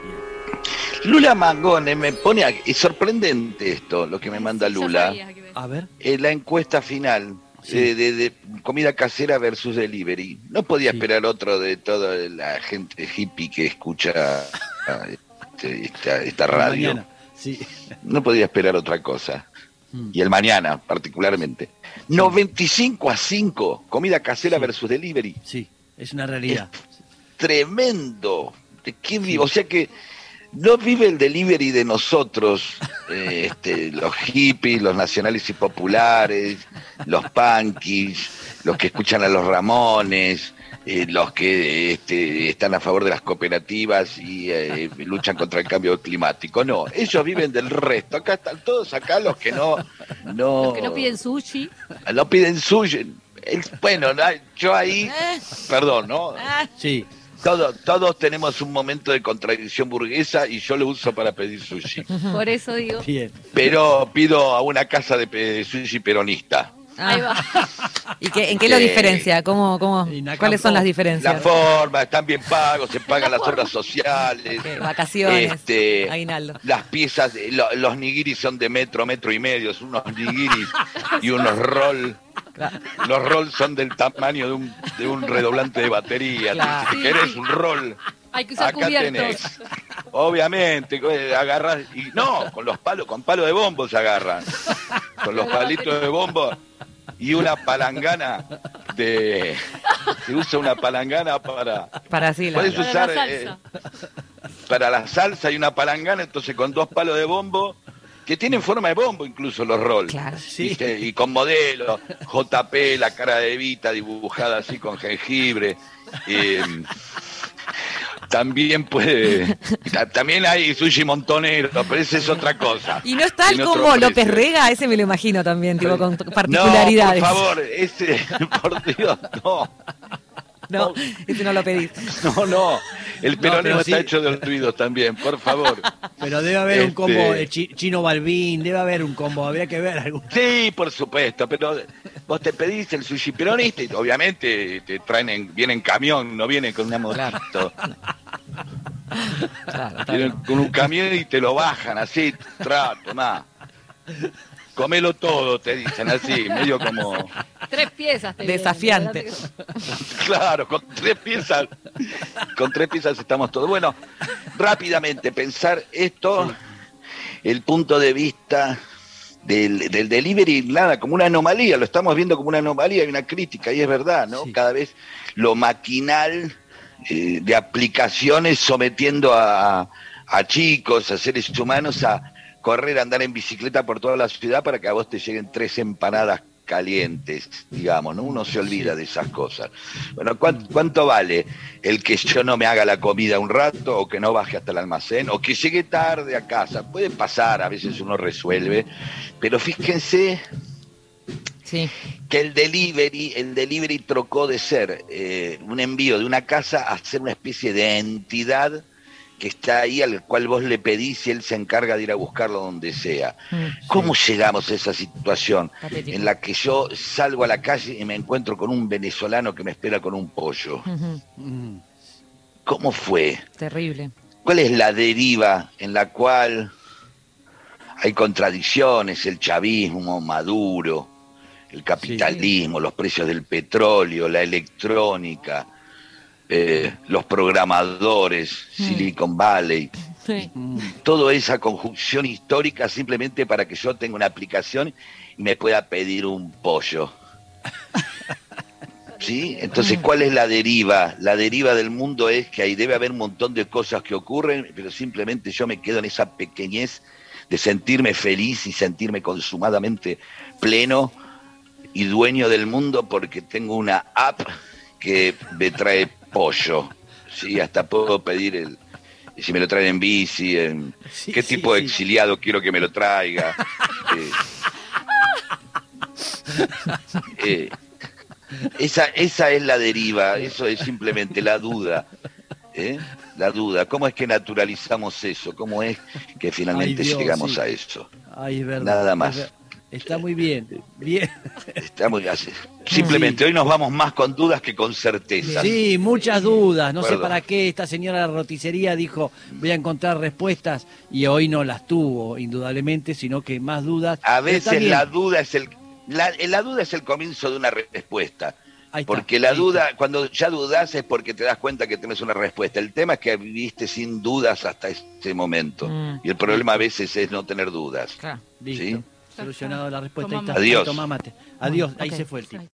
Lula Mangone me pone es sorprendente esto, lo que me manda Lula. A ver. La encuesta final de comida casera versus delivery. No podía esperar otro de toda la gente hippie que escucha esta radio. Mañana. Sí. No podía esperar otra cosa. Y el mañana, particularmente. 95-5, comida casera versus delivery. Sí, es una realidad. Es tremendo. ¿De qué vivo? O sea que no vive el delivery de nosotros, los hippies, los nacionales y populares, los punkis, los que escuchan a los Ramones, los que están a favor de las cooperativas y luchan contra el cambio climático. No, ellos viven del resto. Acá están todos acá los que no los que no piden sushi. No piden sushi. Bueno, yo ahí, perdón, ¿no? Sí. Todos tenemos un momento de contradicción burguesa y yo lo uso para pedir sushi. Por eso digo. Bien. Pero pido a una casa de sushi peronista. Ahí va. ¿Y en qué lo diferencia? ¿Cuáles son las diferencias? La forma, están bien pagos, se pagan las obras sociales. Vacaciones, aguinaldo. Las piezas, los nigiris son de metro y medio, son unos nigiris y unos roll. Los rolls son del tamaño de un redoblante de batería. Claro. Si querés un roll, hay que usar acá cubiertos. tenés. Obviamente, agarras y no, con palo de bombo se agarran. Con los palitos de bombo y una palangana se usa una palangana para sí, puedes usar la salsa. Para la salsa y una palangana, entonces con 2 palos de bombo que tienen forma de bombo incluso los rolls. Claro. Sí. Y con modelos, JP, la cara de Evita dibujada así con jengibre. También hay sushi montonero, pero esa es otra cosa. Y no está el Tiene otro combo López precio. Rega, ese me lo imagino también, tipo con particularidades. No, por favor, por Dios, no. No, ese no lo pedís. No, el peronismo pero está sí. hecho de olvidos también, por favor. Pero debe haber un combo de Chino Balbín, debe haber un combo, habría que ver algún. Sí, por supuesto, pero vos te pedís el sushi peronista y obviamente te traen viene en camión, no viene con una motito. Claro, Vienen con un camión y te lo bajan así, tomá. Comelo todo, te dicen así, medio como... 3 piezas. Desafiante. Claro, con 3 piezas estamos todos. Bueno, rápidamente pensar esto, el punto de vista del delivery, nada, como una anomalía, lo estamos viendo como una anomalía y una crítica, y es verdad, ¿no? Sí. Cada vez lo maquinal de aplicaciones sometiendo a chicos, a seres humanos a correr, andar en bicicleta por toda la ciudad para que a vos te lleguen 3 empanadas calientes, digamos, ¿no? Uno se olvida de esas cosas. Bueno, ¿cuánto vale el que yo no me haga la comida un rato o que no baje hasta el almacén o que llegue tarde a casa? Puede pasar, a veces uno resuelve, pero fíjense Sí. que el delivery trocó de ser un envío de una casa a ser una especie de entidad que está ahí, al cual vos le pedís y él se encarga de ir a buscarlo donde sea. ¿Cómo llegamos a esa situación Patético. en la que yo salgo a la calle y me encuentro con un venezolano que me espera con un pollo? ¿Cómo fue? Terrible. ¿Cuál es la deriva en la cual hay contradicciones, el chavismo, Maduro, el capitalismo, los precios del petróleo, la electrónica, los programadores, Silicon Valley, Sí. toda esa conjunción histórica simplemente para que yo tenga una aplicación y me pueda pedir un pollo? ¿Sí? Entonces, ¿cuál es la deriva? La deriva del mundo es que ahí debe haber un montón de cosas que ocurren, pero simplemente yo me quedo en esa pequeñez de sentirme feliz y sentirme consumadamente pleno y dueño del mundo porque tengo una app que me trae pollo. Sí, hasta puedo pedir si me lo traen en bici, qué tipo de exiliado quiero que me lo traiga. Esa es la deriva, eso es simplemente la duda. La duda, ¿cómo es que naturalizamos eso? ¿Cómo es que finalmente Ay, Dios, llegamos sí. a eso? Ay, es verdad. Nada más. Está muy bien. Bien. Está muy así. Simplemente hoy nos vamos más con dudas que con certezas. Sí, muchas dudas. No sé Perdón. para qué esta señora de la roticería dijo voy a encontrar respuestas y hoy no las tuvo, indudablemente, sino que más dudas. A Pero veces también- la duda es la duda es el comienzo de una respuesta. Ahí está, Porque la ahí duda, cuando ya dudás es porque te das cuenta que tenés una respuesta. El tema es que viviste sin dudas hasta ese momento. Y el problema a veces es no tener dudas. Claro. Listo. ¿Sí? Solucionado la respuesta. Toma Ahí está. mate. Toma mate. Adiós. Ahí ok. se fue el tipo.